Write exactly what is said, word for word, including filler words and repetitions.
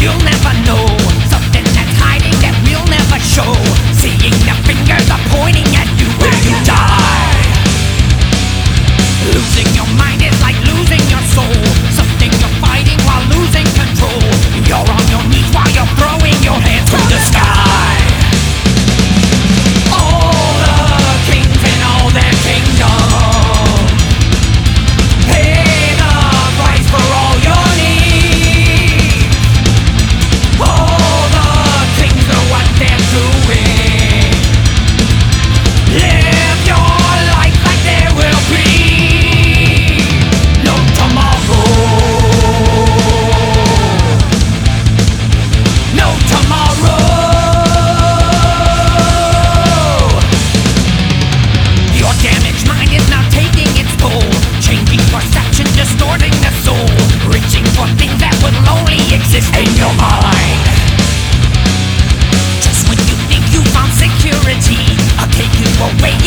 you'll never know. Something that's hiding that we'll never show. Seeing the fingers are pointing at you where you die. Losing your mind is like losing your soul. Something you're fighting while losing control. You're on your knees while you're throwing your hands to the sky. All the kings and all their kingdom pay the price for all your needs. All the kings know what they're doing. Live your life like there will be no tomorrow. No tomorrow. Your damaged mind is now taking its toll, changing perception, distorting the soul, reaching for things that would only exist in your mind. Just when you think you found security, I'll take you away.